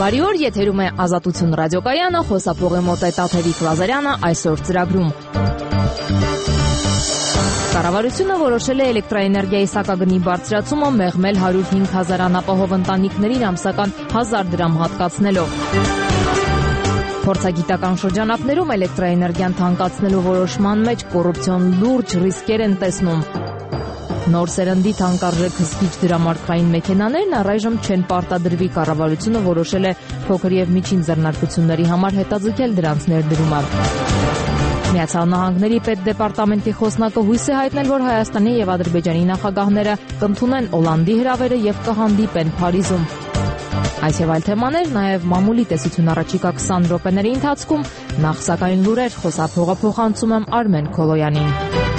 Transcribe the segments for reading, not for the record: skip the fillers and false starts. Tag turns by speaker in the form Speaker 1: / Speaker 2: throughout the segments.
Speaker 1: Բարի օր, եթերում է Ազատություն ռադիոկայանը, խոսափող է մոտ է Տաթևիկ Լազարյանը այսօր ծրագրում։ Կառավարությունը որոշել է էլեկտրաէներգիայի սակագնի բարձրացումը մեղմել 105,000 անապահով ընտանիքներին ամսական 1000 դրամ հատկացնելով։ Փորձագիտական շրջանակներում էլեկտրաէներգիան թանկացնելու որոշման մեջ կոռուպցիոն լուրջ ռիսկեր են տեսնում։ Նոր սերնդի թանկարժեք հսկիչ դրամարկղային մեքենաներն առայժմ չեն պարտադրվի, կառավարությունը որոշել է փոքր եւ միջին ձեռնարկությունների համար հետաձգել դրանց ներդրումը։ Միացյալ Նահանգների պետդեպարտամենտի խոսնակը հույս է հայտնել, որ Հայաստանի եւ Ադրբեջանի նախագահները կընդունեն Օլանդի հրավերը եւ կհանդիպեն Փարիզում։ Այս եւ այլ թեմաներ, նաեւ մամուլի տեսություն առաջիկա 20 րոպեների ընթացքում, նախ սակայն լուրեր, խոսափողը փոխանցում եմ Արմեն Քոլոյանին։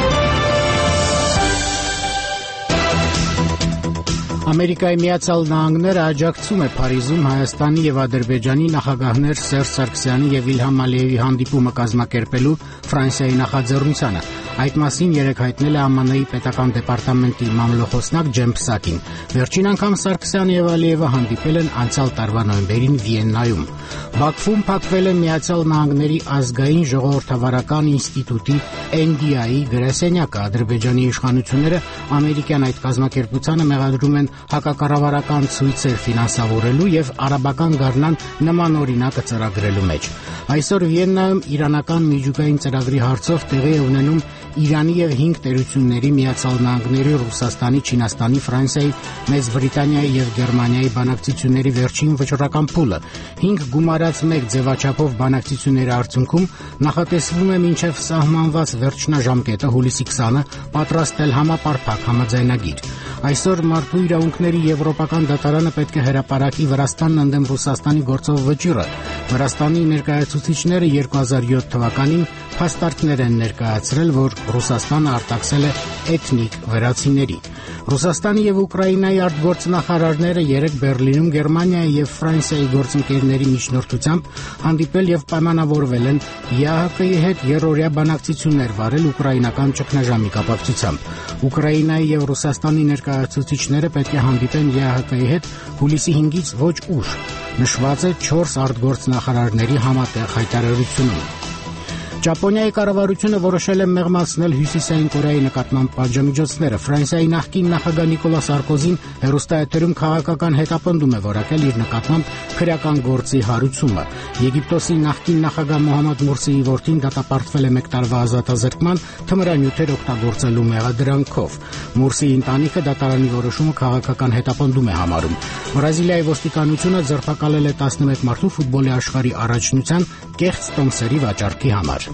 Speaker 2: Ամերիկայի Միացյալ Նահանգները աջակցում է Փարիզում Հայաստանի եւ Ադրբեջանի նախագահներ Սերժ Սարգսյանի եւ Իլհամ Ալիևի հանդիպումը կազմակերպելու Ֆրանսիայի նախաձեռնությանը։ Այդ մասին երեկ հայտնել է ԱՄՆ-ի պետական դեպարտամենտի մամլոխոսնակ Ջեմ Փսակին։ Վերջին անգամ Սարգսյանը եւ Ալիևը հանդիպել են անցյալ տարվա նոյեմբերին Վիեննայում։ Բաքվում փակվել է Միացյալ Նահանգների ազգային ժողովրդավարական ինստիտուտի NDI գրասենյակը։ Ադրբեջանի իշխանությունները ամերիկյան այդ կազմակերպությանը մեղադրում են հակակառավարական ցույցեր ֆինանսավորելու եւ արաբական գարնան նմանօրինակը ծրագրելու մեջ։ Այսօր Վիեննայում իրանական միջուկային ծրագրի հարցով տեղի է ունենում Իրանի եւ 5 տերությունների Միացյալ Նահանգների, Ռուսաստանի, Չինաստանի, Ֆրանսիայի, Մեծ Բրիտանիայի եւ Գերմանիայի բանակցությունների վերջին վճռական փուլը։ 5 գումարած 1 ձևաչափով բանակցությունների արդյունքում նախատեսվում է մինչեւ սահմանված վերջնաժամկետը հուլիսի 20-ը պատրաստել համապարփակ համաձայնագիր։ Այսօր Մարդու իրավունքների Եվրոպական դատարանը պետք է հրապարակի Վրաստանն ընդդեմ Ռուսաստանի գործող վճիռը։ Վրաստանի ներկայացուցիչները 2007 թվականին փաստարկներ են ներկայացրել, որ Ռուսաստանը արտաքսել է էթնիկ վրացիների։ Ռուսաստանի եւ Ուկրաինայի արտգործնախարարները երեկ Բերլինում Գերմանիայի եւ Ֆրանսիայի գործընկերների միջնորդությամբ հանդիպել եւ պայմանավորվել են ԵԱՀԿ-ի հետ երրորդյա բանակցություններ վարել ուկրաինական ճգնաժամի կապակցությամբ։ Ուկրաինայի եւ Ռուսաստանի ներկայացուցիչները պետք է հանդիպեն ԵԱՀԿ-ի հետ հուլիսի 5-ից ոչ ուշ, նշված է 4 արտգործնախարարների համատեղ հայտարարությունում։ Ճապոնիայի կառավարությունը որոշել է մեղմացնել Հյուսիսային Կորեայի նկատմամբ պատժամիջոցները։ Ֆրանսիայի նախկին նախագահ Նիկոլա Սարկոզին հեռուստաեթերում քաղաքական հետապնդում է որակել իր նկատմամբ քրեական գործի հարուցումը։ Եգիպտոսի նախկին նախագահ Մոհամմադ Մուրսիի որդին դատապարտվել է 1 տարվա ազատազրկման թմրանյութեր օգտագործելու մեղադրանքով։ Մուրսիի ընտանիքը դատարանի որոշումը քաղաքական հետապնդում է համարում։ Բրազիլիայի ոստիկանությունը ձերբակալել է 11 մարդու ֆուտբոլի աշխարհի առաջնության կեղծ տոմսերի վաճառքի համար։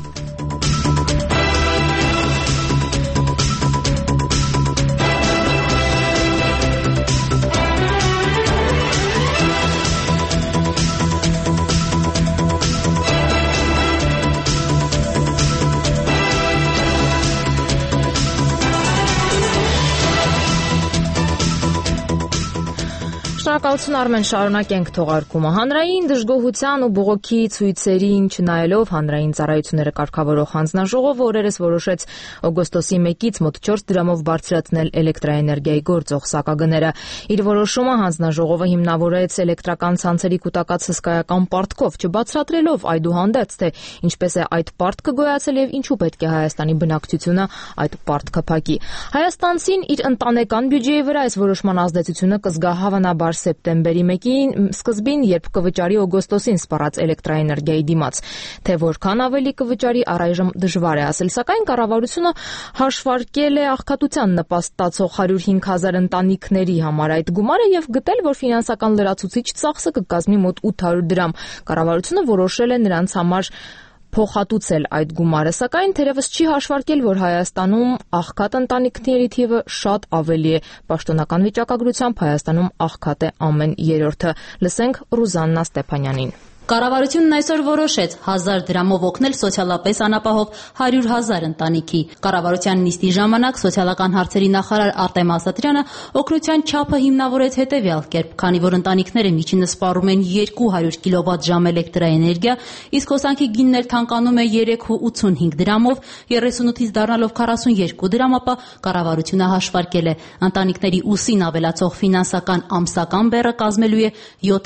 Speaker 1: Շնորհակալություն Արմեն, շարունակենք թողարկումը։ Հանրային դժգոհության ու բողոքի ցույցերին չնայելով հանրային ծառայությունները կարգավորող հանձնաժողովը օրերս որոշեց օգոստոսի 1-ից մոտ 4 դրամով բարձրացնել էլեկտրաէներգիայի գործող սակագները։ Իր որոշումը հանձնաժողովը հիմնավորեց էլեկտրական ցանցերի կուտակած հսկայական պարտքով, չբացատրելով այդուհանդերձ, թե ինչպես է այդ պարտքը գոյացել եւ ինչու պետք է Հայաստանի բնակչությունը այդ պարտքը փակի։ Հայաստանցին իր ընտանեկան բյուջեի վրա այս որոշման ազդեցությունը կզգա հավանաբար սեպտեմբերի 1-ին սկզբին, երբ կվճարի օգոստոսին սպառած էլեկտրաէներգիայի դիմաց, թե որքան ավելի կվճարի առայժմ դժվար է ասել, սակայն կառավարությունը հաշվարկել է աղքատության նպաստ տածող 105,000 ընտանիքների համար այդ գումարը եւ գտել, որ ֆինանսական լրացուցիչ ծախսը կկազմի մոտ 800 դրամ։ Կառավարությունը որոշել է նրանց համար փոխհատուցել այդ գումարը, սակայն թերևս չի հաշվարկել, որ Հայաստանում աղքատ ընտանիքների թիվը շատ ավելի է։ Պաշտոնական վիճակագրությամբ Հայաստանում աղքատ է ամեն երրորդը։ Լսենք Ռուզաննա Ստեփանյանին։
Speaker 3: Կառավարությունն այսօր որոշեց 1000 դրամով օգնել սոցիալապես անապահով 100,000 ընտանիքի։ Կառավարության նիստի ժամանակ սոցիալական հարցերի նախարար Արտեմ Ասատրյանը օգնության չափը հիմնավորեց հետևյալ կերպ, քանի որ ընտանիքները միջինը սպառում են 200 կիլովատ-ժամ էլեկտրաէներգիա, իսկ հոսանքի գինն էլ թանկանում է 3,85 դրամով, 38-ից դառնալով 42 դրամ, ապա կառավարությունը հաշվարկել է, ընտանիքների ուսին ավելացող ֆինանսական ամսական բեռը կազմելու է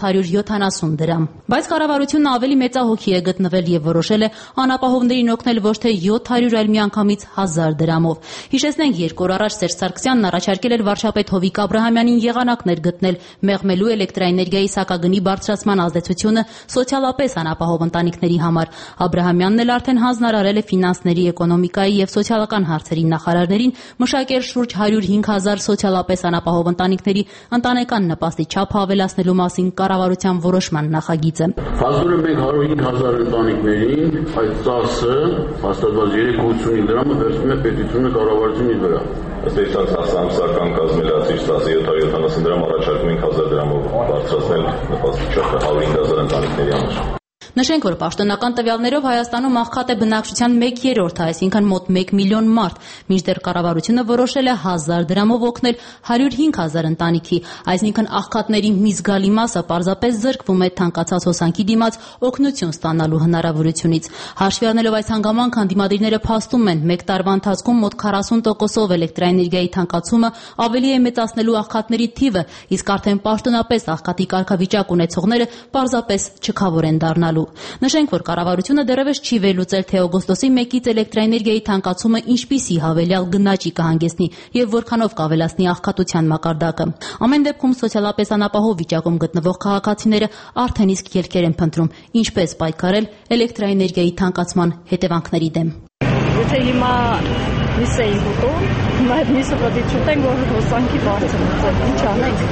Speaker 3: 770 դրամ։ Բայց կառավարությունը ավելի մեծահոգի է գտնվել եւ որոշել է անապահովներին օգնել ոչ թե 700, այլ միանգամից 1000 դրամով։ Հիշեցնենք, 2 օր առաջ Սերժ Սարգսյանն առաջարկել էր վարչապետ Հովիկ Աբրահամյանին եղանակներ գտնել մեղմելու էլեկտրաէներգիայի սակագնի բարձրացման ազդեցությունը սոցիալապես անապահով ընտանիքների համար։ Աբրահամյանն էլ արդեն հանձնարարել է ֆինանսների, էկոնոմիկայի եւ սոցիալական հարցերի նախարարներին մշակել շուրջ 105,000 սոցիալապես անապահով ընտանիքների ընտանեկան նպաստի չափը ավելացնելու մասին կառավարության որոշման նախագիծը։
Speaker 4: Հասնում ենք 105,000 ընտանիքներին, այդ ծախսը հաստատված 385 դրամը վերցնում է պետությունը կառավարությունի վրա։
Speaker 5: Ըստ էության ամսական կազմելացիչ ծախսը 770 դրամ, առաջարկում ենք 1000 դրամով բարձրացնել նպաստի չափը 105,000 ընտանիքների համար։
Speaker 3: Նշենք, որ պաշտոնական տվյալներով Հայաստանում աղքատ է բնակչության 1/3, այսինքն մոտ 1 միլիոն մարդ, մինչդեռ կառավարությունը որոշել է 1000 դրամով օգնել 105,000 ընտանիքի, այսինքն աղքատների մի զգալի մասը պարզապես զրկվում է թանկացած հոսանքի դիմաց օգնություն ստանալու հնարավորությունից։ Հաշվի առնելով այս հանգամանքը, ընդդիմադիրները փաստում են, մեկ տարվա ընթացքում մոտ 40%-ով էլեկտրաէներգիայի թանկացումը ավելի է մեծացնելու աղքատների թիվը, իսկ արդեն պաշտոնապես աղքատի կարգավիճակ ունեցողները պարզապես չքավոր են դառնալու։ Նշենք, որ կառավարությունը դեռևս չի վերլուծել, թե օգոստոսի 1-ից էլեկտրաէներգիայի թանկացումը ինչպիսի հավելյալ գնաճի կհանգեցնի եւ որքանով կավելացնի աղքատության մակարդակը։ Ամեն դեպքում սոցիալապես անապահով վիճակում գտնվող քաղաքացիները արդեն իսկ ելքեր են փնտրում, ինչպես պայքարել էլեկտրաէներգիայի թանկացման հետևանքների դեմ։
Speaker 6: Եթե հիմա միս էի ուտում, հիմա այդ միսը պետք է չուտենք, որ հոսանքի բարձրացնենք, ինչ անենք։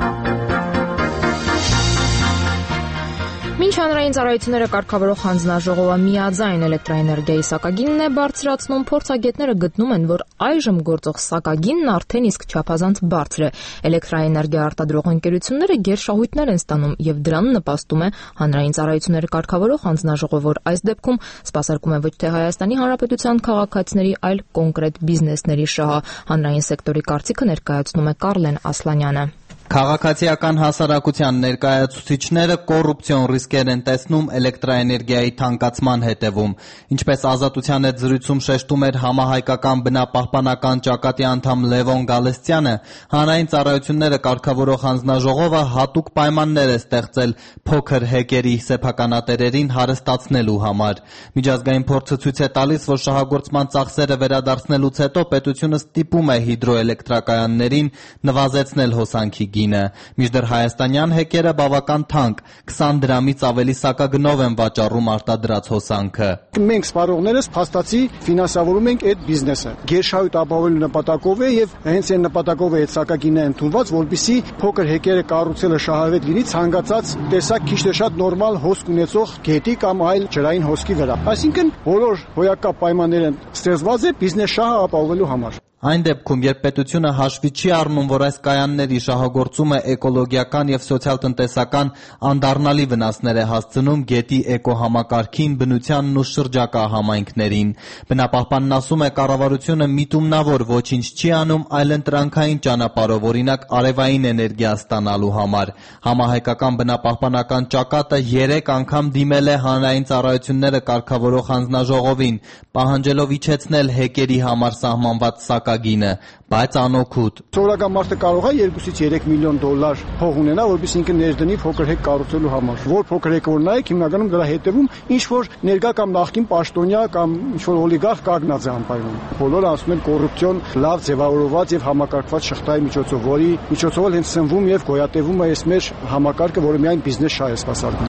Speaker 1: Մինչ հանրային ծառայությունները կարգավորող հանձնաժողովը միաձայն էլեկտրաէներգիայի սակագինն է բարձրացնում, փորձագետները գտնում են, որ այժմ գործող սակագինն արդեն իսկ չափազանց բարձր է։ Էլեկտրաէներգիա արտադրող ընկերությունները գերշահույթներ են ստանում եւ դրան նպաստում է հանրային ծառայությունները կարգավորող հանձնաժողովը, որ այս դեպքում սպասարկում է ոչ թե Հայաստանի Հանրապետության քաղաքացիների, այլ կոնկրետ բիզնեսների շահը։ Հանրային սեկտորի կարծիքը ներկայացնում է Կարլեն Ասլանյանը։
Speaker 7: Քաղաքացիական հասարակության ներկայացուցիչները կոռուպցիոն ռիսկեր են տեսնում էլեկտրաէներգիայի թանկացման հետևում։ Ինչպես Ազատության հետ զրույցում շեշտում էր համահայկական բնապահպանական ճակատի անդամ Լևոն Գալստյանը, հանրային ծառայությունները կարգավորող հանձնաժողովը հատուկ պայմաններ է ստեղծել փոքր հեկերի սեփականատերերին հարստացնելու համար։ Միջազգային փորձը ցույց է տալիս, որ շահագործման ծախսերը վերադարձնելուց հետո պետությունը ստիպում է հիդրոէլեկտրակայաններին նվազեցնել հոսանքի մինչդեռ հայաստանյան հեկերը բավական թանկ 20 դրամից ավելի սակագնով են վաճառում արտադրած հոսանքը։
Speaker 8: Մենք սպառողներս փաստացի ֆինանսավորում ենք այդ բիզնեսը։ Գերշահույթ ապահովելու նպատակով է եւ հենց այն նպատակով է այդ սակագինը ընդունված, որպեսզի փոքր հեկերը կառուցելը շահավետ լինի ցանկացած տեսակ քիչ թե շատ նորմալ հոսք ունեցող գետի կամ այլ ջրային հոսքի վրա։ Այսինքն բոլոր հոյակապ պայմանները ստեղծված է բիզնես շահը ապահովելու համար։
Speaker 7: Այն դեպքում, երբ պետությունը հաշվի չի առնում, որ այս կայանների շահագործումը էկոլոգիական եւ սոցիալ-տնտեսական անդառնալի վնասներ է հասցնում գետի էկոհամակարգին, բնությանն ու շրջակա համայնքներին։ Բնապահպանն ասում է, կառավարությունը միտումնավոր ոչինչ չի անում, այլ ընտրանքային ճանապարհով, օրինակ արևային էներգիա ստանալու համար։ Համահայկական բնապահպանական ճակատը 3 անգամ դիմել է հանրային ծառայությունները կարգավորող հանձնաժողովին, պահանջելով իջեցնել հեկերի համար սահմանված սակագինը, բայց անօգուտ։
Speaker 8: Սովորական մարդը կարող է 2-ից 3 միլիոն դոլար փող ունենա, որպեսզի ինքը ներդնի փոքր հեկ կառուցելու համար։ Որ փոքր հեկը որ նայեք, հիմնականում դրա հետևում ինչ որ ներկա կամ նախկին պաշտոնյա կամ ինչ որ օլիգարխ կանգնած է անպայման։ Բոլորը ասում են կոռուպցիոն լավ ձևավորված եւ համակարգված շղթայի միջոցով, որի միջոցով էլ հենց սնվում եւ գոյատևում է այս մեր համակարգը, որը միայն բիզնես շահ է սպասարկում։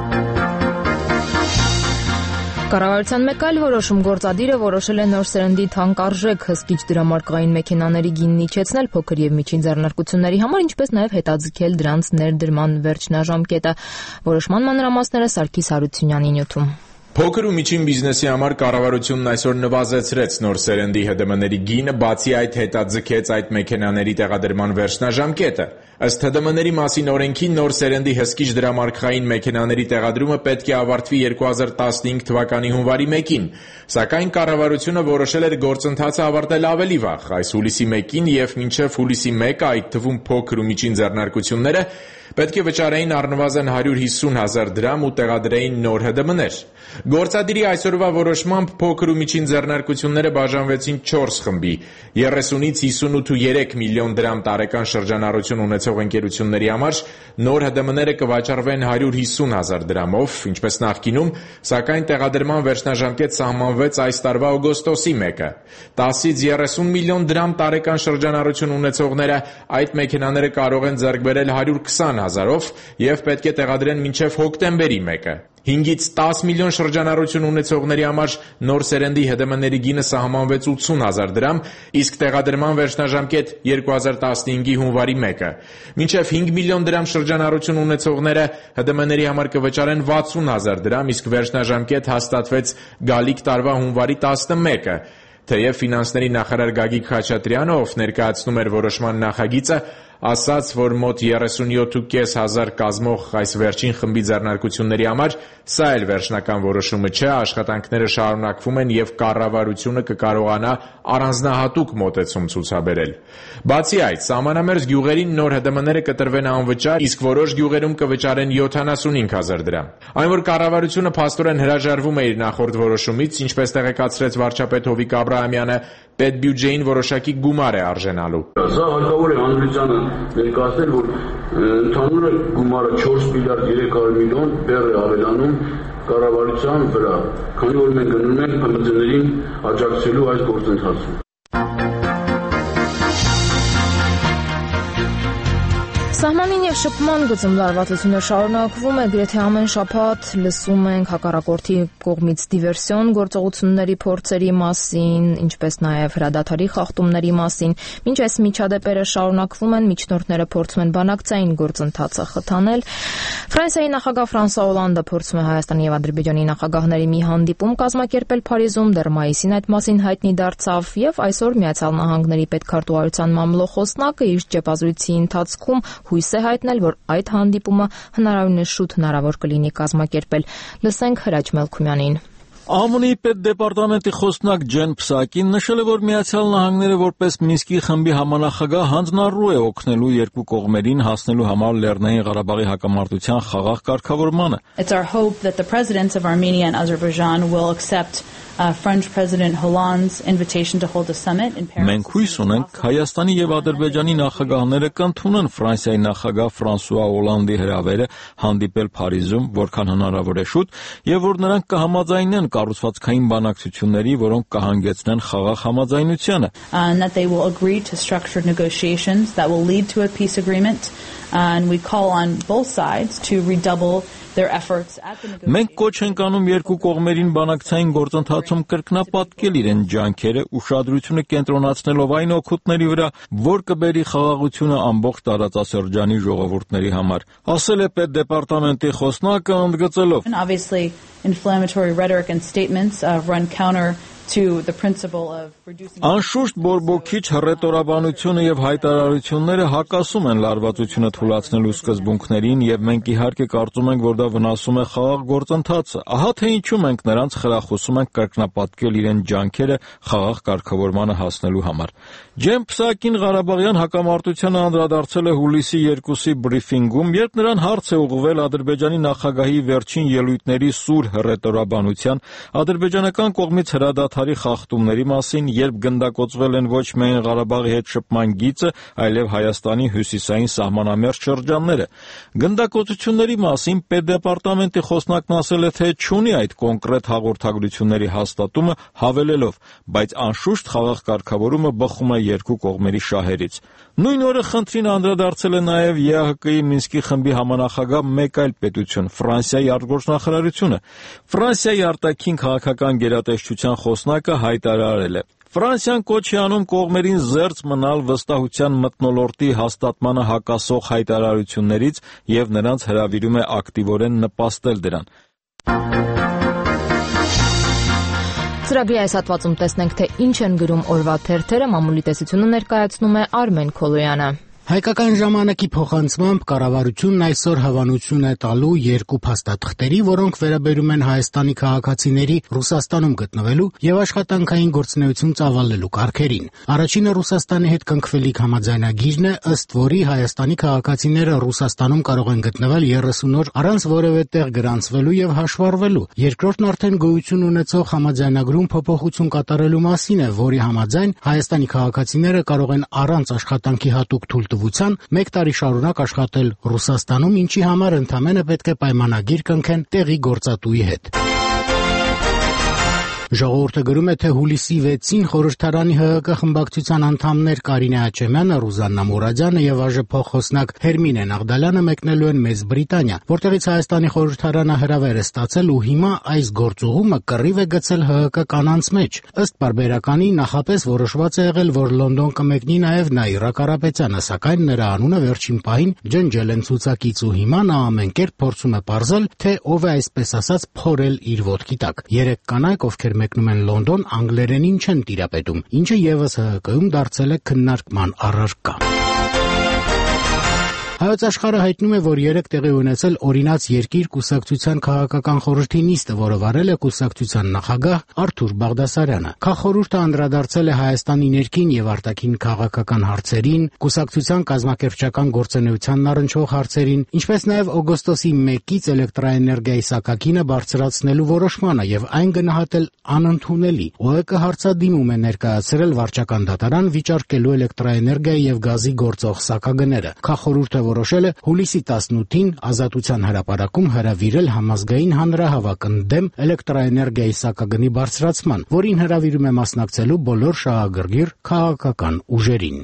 Speaker 1: Կառավարության մեկ այլ որոշում գործադիրը որոշել է նոր սերնդի թանկարժեք հսկիչ դրամարկղային մեքենաների գինն իջեցնել փոքր եւ միջին ձեռնարկությունների համար, ինչպես նաեւ հետաձգել դրանց ներդրման վերջնաժամկետը։ Որոշման մանրամասները Սարգիս Հարությունյանի նյութում։
Speaker 9: Փոքր ու միջին բիզնեսի համար կառավարությունն այսօր նվազեցրեց նոր սերնդի ՀԴՄ-ների գինը, բացի այդ հետաձգեց այդ մեքենաների տեղադրման վերջնաժամկետը։ Ըստ ՀԴՄ-ների մասին օրենքի նոր սերնդի հսկիչ դրամարկղային մեքենաների տեղադրումը պետք է ավարտվի 2015 թվականի հունվարի 1-ին, սակայն կառավարությունը որոշել էր գործընթացը ավարտել ավելի վաղ, այս հուլիսի 1-ին եւ մինչեւ հուլիսի 1-ը, այդ թվում փոքր ու միջին ձեռնարկությունները պետք է վճարեին առնվազն 150,000 դրամ ու տեղադրեին նոր ՀԴՄ-ներ։ Գործադիրի այսօրվա որոշմամբ փոքր ու միջին ձեռնարկությունները բաժանվեցին 4 խմբի՝ 30-ից 58.3 միլիոն դրամ տարեկան շրջանառություն ունեցող ընկերությունների համար նոր ՀԴՄ-ները կվաճառվեն 150,000 դրամով, ինչպես նախկինում, սակայն տեղադրման վերջնաժամկետ սահմանվեց այս տարվա օգոստոսի 1-ը։ 10-ից 30 միլիոն դրամ տարեկան շրջանառություն ունեցողները այդ մեքենաները կարող են ձեռք բերել 120,000-ով եւ պետք է տեղադրեն մինչեւ հոկտեմբերի 1-ը։ 5-ից 10 միլիոն շրջանառություն ունեցողների համար նոր սերնդի ՀԴՄ-ների գինը սահմանվեց 80,000 դրամ, իսկ տեղադրման վերջնաժամկետ 2015-ի հունվարի 1-ը։ Մինչև 5 միլիոն դրամ շրջանառություն ունեցողները ՀԴՄ-ների համար կվճարեն 60,000 դրամ, իսկ վերջնաժամկետ հաստատվեց գալիք տարվա հունվարի 11-ը։ Թեև ֆինանսների նախարար Գագիկ Խաչատրյանը, ով ներկայացնում էր որոշման նախագիծը, ասաց, որ մոտ 37,500 կազմող այս վերջին խմբի ձեռնարկությունների համար սա էլ վերջնական որոշումը չէ, աշխատանքները շարունակվում են եւ կառավարությունը կկարողանա առանձնահատուկ մոտեցում ցուցաբերել։ Բացի այդ, սահմանամերձ գյուղերին նոր ՀԴՄ-ները կտրվեն անվճար, իսկ որոշ գյուղերում կվճարեն 75,000 դրամ։ Այն, որ կառավարությունը փաստորեն հրաժարվում է իր նախորդ որոշումից, ինչպես տեղեկացրեց վարչապետ Հովիկ Աբրահամյանը, պետբյուջեին որոշակի գումար է արժենալու։
Speaker 4: Սա հարկավոր է հանրությանը ներկայացնել, որ ընդհանուր գումարը 4 միլիարդ 300 միլիոն բեռ է ավելանում կառավարության վրա, քանի որ մենք գնում ենք ՀՄԶ-ներին աջակցելու այս գործընթացում։
Speaker 1: Սահմանին եւ շփման գծում լարվածությունը շարունակվում է, գրեթե ամեն շաբաթ լսում ենք հակառակորդի կողմից դիվերսիոն գործողությունների փորձերի մասին, ինչպես նաեւ հրադադարի խախտումների մասին։ Մինչ այս միջադեպերը շարունակվում են, միջնորդները փորձում են բանակցային գործընթացը խթանել։ Ֆրանսիայի նախագահ Ֆրանսուଆ Օլանդը փորձում է Հայաստանի եւ Ադրբեջանի նախագահների մի հանդիպում կազմակերպել Փարիզում, դեռ մայիսին այդ մասին հայտնի դարձավ, եւ այսօր Միացյալ Նահանգների պետքարտուղարության մամլոխոսնակը իր ճեպազրույցի ընթացքում հույս է հայտնել, որ այդ հանդիպումը հնարավորինս շուտ հնարավոր կլինի կազմակերպել։ Լսենք Հրաչ Մելքումյանին։
Speaker 10: ԱՄՆ-ի պետդեպարտամենտի խոսնակ Ջեն Փսակին նշել է, որ Միացյալ Նահանգները որպես Մինսկի խմբի համանախագահ հանձնառու է օգնելու երկու կողմերին հասնելու համար Լեռնային Ղարաբաղի հակամարտության խաղաղ կարգավորմանը։
Speaker 11: It's our hope that the presidents of Armenia and Azerbaijan will accept French President Hollande's invitation to hold a summit in Paris.
Speaker 10: Մենք հույս ունենք Հայաստանի եւ Ադրբեջանի նախագահները կընդունեն Ֆրանսիայի նախագահ Ֆրանսուଆ Օլանդի հրավերը հանդիպել Փարիզում, որքան հնարավոր է շուտ, եւ որ նրանք կհամաձայնեն կառուցվածքային բանակցությունների, որոնք կհանգեցնեն խաղաղ համաձայնությանը.
Speaker 11: And that they will agree to structured negotiations that will lead to a peace agreement, and we call on both sides to redouble their efforts at the negotiations.
Speaker 10: Մենք կոչ ենք անում երկու կողմերին բանակցային գործընթացում կրկնապատկել իրեն ջանքերը, ուշադրությունը կենտրոնացնելով այն օգուտների վրա, որ կբերի խաղաղությունը ամբողջ տարածաշրջանի ժողովուրդների համար, ասել է պետդեպարտամենտի խոսնակը ընդգծելով.
Speaker 11: And obviously inflammatory rhetoric and statements run counter to the principle of reducing.
Speaker 10: Անշուշտ բորբոքիչ հռետորաբանությունը եւ հայտարարությունները հակասում են լարվածությունը թույլատնելու սկզբունքներին եւ մենք իհարկե կարծում ենք, որ դա վնասում է խաղաղ գործընթացը։ Ահա թե ինչու մենք նրանց խրախուսում ենք կրկնապատկել իրեն ջանքերը խաղաղ կարգավորմանը հասնելու համար։ Ջեն Փսակին Ղարաբաղյան հակամարտությանը անդրադարձել է հուլիսի 2-ի բրիֆինգում, երբ նրան հարց է ուղղվել Ադրբեջանի նախագահի վերջին ելույթների սուր հռետորաբանության, ադրբեջանական կողմից հրադադարի խախտումների մասին, երբ գնդակոծվել են ոչ միայն Ղարաբաղի հետ շփման գիծը, այլև Հայաստանի հյուսիսային սահմանամերձ շրջանները։ Գնդակոծությունների մասին պետդեպարտամենտի խոսնակն ասել է, թե չունի այդ կոնկրետ հաղորդագրությունների հաստատումը, հավելելով, բայց անշուշտ խաղաղ կարգավորումը բխում է երկու կողմերի շահերից։ Նույն օրը խնդրին անդրադարձել է նաև ԵԱՀԿ-ի Մինսկի խմբի համանախագահ մեկ այլ պետություն՝ Ֆրանսիայի արտգործնախարարությունը։ Ֆրանսիայի արտաքին քաղաքական գերատեսչության խոսնակը հայտարարել է. Ֆրանսիան կոչ է անում կողմերին զերծ մնալ վստահության մթնոլորտի հաստատմանը հակասող հայտարարություններից եւ նրանց հրավիրում է ակտիվորեն նպաստել դրան։
Speaker 1: Ծրագրի այս հատվածում տեսնենք, թե ինչ են գրում օրվա թերթերը, մամուլի տեսությունը ներկայացնում է Արմեն Քոլոյանը։
Speaker 2: Հայկական ժամանակի փոխանցմամբ կառավարությունն այսօր հավանություն է տալու երկու փաստաթղթերի, որոնք վերաբերում են Հայաստանի քաղաքացիների Ռուսաստանում գտնվելու եւ աշխատանքային գործունեություն ծավալելու կարգերին։ Առաջինը Ռուսաստանի հետ կնքվելիք համաձայնագիրն է, ըստ որի Հայաստանի քաղաքացիները Ռուսաստանում կարող են գտնվել 30 օր առանց որևէ տեղ գրանցվելու եւ հաշվառվելու։ Երկրորդն արդեն գոյություն ունեցող համաձայնագրում փոփոխություն կատարելու մասին է, որի համաձայն Հայաստանի քաղաքացիները կարող են առանց աշխատանքի հատուկ թույլտվության 1 տարի շարունակ աշխատել Ռուսաստանում, ինչի համար ընդամենը պետք է պայմանագիր կնքեն տեղի գործատուի հետ։ Ժողովուրդը գրում է, թե հուլիսի 6-ին խորհրդարանի ՀՀԿ խմբակցության անդամներ Կարինե Աչեմյանը, Ռուզաննա Մուրադյանը եւ ԱԺ փոխոսնակ Հերմինե Նաղդալյանը մեկնելու են Մեծ Բրիտանիա, որտեղից Հայաստանի խորհրդարանը հրավեր է ստացել ու հիմա այս գործուղումը կռիվ է գցել ՀՀԿ կանանց մեջ։ Ըստ պարբերականի նախապես որոշված է եղել, որ Լոնդոն կմեկնի նաեւ Նաիրա Կարապետյանը, սակայն նրա անունը վերջին պահին ջնջել են ցուցակից ու հիմա նա ամեն կերպ փորձում է պարզել, թե ով է այսպես ասած փորել իր ոտքի տակ։ 3 կանայք, ովքեր մեկնում են Լոնդոն, անգլերենին չեն տիրապետում, ինչը եւս ՀՀԿ-ում դարձել է քննարկման առարկա։ Հայոց աշխարհը հայտնում է, որ 3 տեղի ունեցել օրինաց երկիր կուսակցության քաղաքական խորհրդի նիստը, որը վարել է կուսակցության նախագահ Արթուր Բաղդասարյանը։ Քաղխորհուրդը անդրադարձել է Հայաստանի ներքին եւ արտաքին քաղաքական հարցերին, կուսակցության կազմակերպչական գործունեությանն առնչվող հարցերին, ինչպես նաեւ օգոստոսի 1-ից էլեկտրաէներգիայի սակագինը բարձրացնելու որոշմանը եւ այն գնահատել անընդունելի։ ՕԵԿ հարցադիմում է ներկայացրել վարչական դատարան վիճարկելու էլեկտրաէներգիայի եւ գազի գործող սակագները։ Քաղխորհուրդը որոշել է հուլիսի 18-ին Ազատության հրապարակում հրավիրել համազգային հանրահավաք ընդդեմ էլեկտրաէներգիայի սակագնի բարձրացման, որին հրավիրում է մասնակցելու բոլոր շահագրգիռ քաղաքական ուժերին։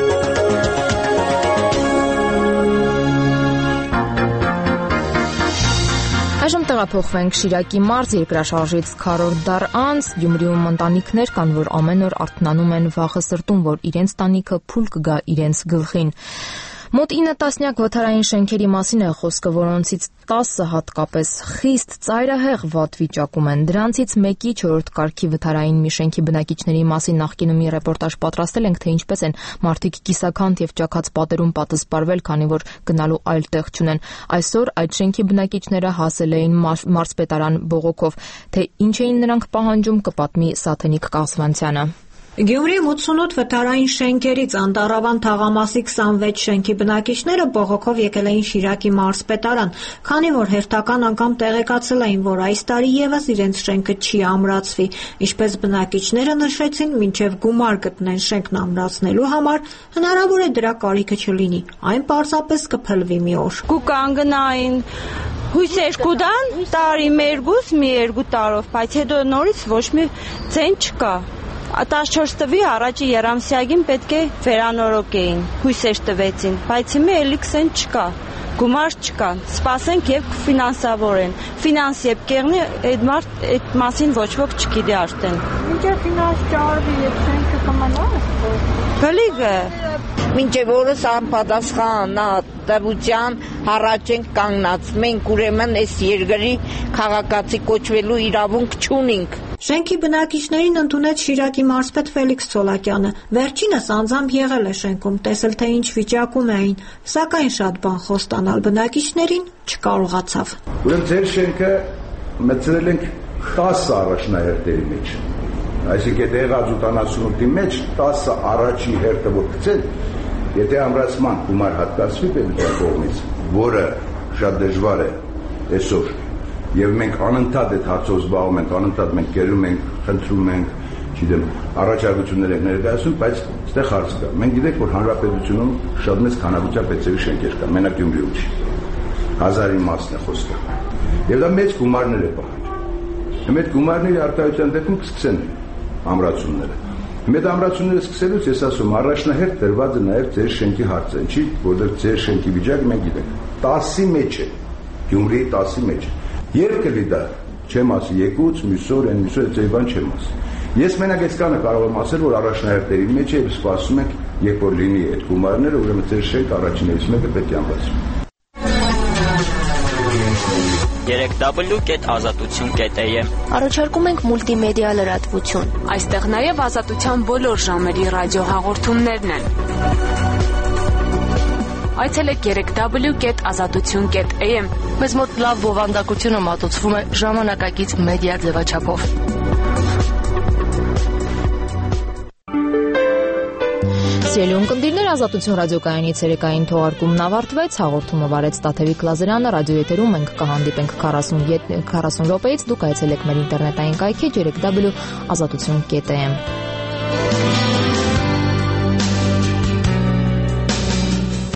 Speaker 1: Այժմ տեղափոխվենք Շիրակի մարզ, երկրաշարժից քառորդ դար անց Գյումրիում ընտանիքներ կան, որ ամեն օր արթնանում են վախը սրտում, որ իրենց տանիքը փուլ կգա իրենց գլխին։ Մոտ 9 տասնյակ վթարային շենքերի մասին է խոսքը, որոնցից 10-ը հատկապես խիստ ծայրահեղ վատ վիճակում են։ Դրանցից մեկի 4-րդ կարգի վթարային մի շենքի բնակիչների մասին նախկինում մի ռեպորտաժ պատրաստել ենք, թե ինչպես են մարդիկ կիսաքանդ եւ ճաքած պատերում պատասպարվել, քանի որ գնալու այլ տեղ չունեն։ Այսօր այդ շենքի բնակիչները հասել էին մարզպետարան բողոքով, թե ինչ էին նրանք պահանջում, կպատմի Սաթենիկ Կասվանցյանը։
Speaker 12: Գյումրիում 88 վթարային շենքերից Անտառավան թաղամասի 26 շենքի բնակիչները բողոքով եկել էին Շիրակի մարզպետարան, քանի որ հերթական անգամ տեղեկացել էին, որ այս տարի եւս իրենց շենքը չի ամրացվի, ինչպես բնակիչները նշեցին, մինչև գումար գտնեն շենքն ամրացնելու համար, հնարավոր է դրա կարիքը չլինի, այն պարզապես կփլվի մի օր։
Speaker 13: Կանգնային հույսեր կուտան տարի մերգուս մի 2 տարով, բայց հետո նորից ոչ մի ցեն չկա։ 14 տվի առաջի երամսյագին պետք է վերանորոգեին, հույսեր տվեցին, բայց հիմա էլի քսեն չկա, գումար չկա, սպասենք եւ կֆինանսավորեն, ֆինանս եփ կեղնի, այդ մասին ոչ ոք չգիտի արդեն։
Speaker 12: Ինչը ֆինանս ճարվի եւ շենքը կմնա,
Speaker 13: բլիգը
Speaker 14: մինչև օրս անպատասխանատվության առաջ ենք կանգնած, մենք ուրեմն այս երկրի քաղաքացի կոչվելու իրավունք չունենք։
Speaker 12: Շենքի բնակիչներին ընդունեց Շիրակի մարզպետ Ֆելիքս Ցոլակյանը։ Վերջինս անձամբ եղել է շենքում, տեսել թե ինչ վիճակում էին, սակայն շատ բան խոստանալ բնակիչներին չկարողացավ։
Speaker 15: Ուրեմն ձեր շենքը մտցրել ենք 10 առաջնահերթերի մեջ։ Այսինքն դեղած 88-ի մեջ 10 առաջի հերթը որ գցել, եթե ամրացման գումար հատկացվի պետության կողմից, որը շատ դժվար է այսօր, եւ մենք անընդհատ այդ հարցով զբաղվում ենք, անընդհատ մենք կերում ենք, խնդրում ենք, չգիտեմ, առաջարկություններ ենք ներկայացնում, բայց այստեղ հարց կա։ Մենք գիտենք, որ հանրապետությունում շատ մեծ քանակությամբ այդպիսի շենքեր կան, մենակ Գյումրիում չի։ 1000-ի մասն է խոսքը։ Եվ դա մեծ գումարներ է պահանջում։ Այդ գումարների արտահայտության դեպքում կսկսեն ամրացումները։ Այդ ամրացումները սկսելուց ես ասում, առաջնահերթ դրված է նաև ձեր շենքի հարցը, ինչի, որտեղ ձեր շենքի վիճակը մենք գիտենք։ 10-ի մեջ է, Գյումրիի 10-ի մեջ։ Երբ կլի դա, չեմ ասի, եկուց, մյուսօր, այն մյուսօր, այդ բան չեմ ասի։ Ես մենակ այսքանը կարող եմ ասել, որ առաջնահերթերի մեջ է եւ սպասում ենք, երբ որ լինի այդ գումարները, ուրեմն ձեր շենք առաջիններից մեկը պետք է ամրացվի։
Speaker 16: www.azatutun.am
Speaker 17: Առաջարկում ենք մուլտիմեդիա լրատվություն։
Speaker 16: Այստեղ նաև ազատության բոլոր ժամերի ռադիոհաղորդումներն են։ Այցելեք 3w.azatutun.am։ Մեզ մոտ լավ բովանդակությունը մատուցվում է ժամանակակից մեդիա ձևաչափով։
Speaker 1: Սիրելի ունկնդիրներ, Ազատություն ռադիոկայանի ցերեկային թողարկումն ավարտվեց, հաղորդումը վարեց Տաթևիկ Լազարյանը, ռադիոեթերում մենք կհանդիպենք 40 րոպեից, դուք այցելեք մեր ինտերնետային կայքի www.azatutun.am։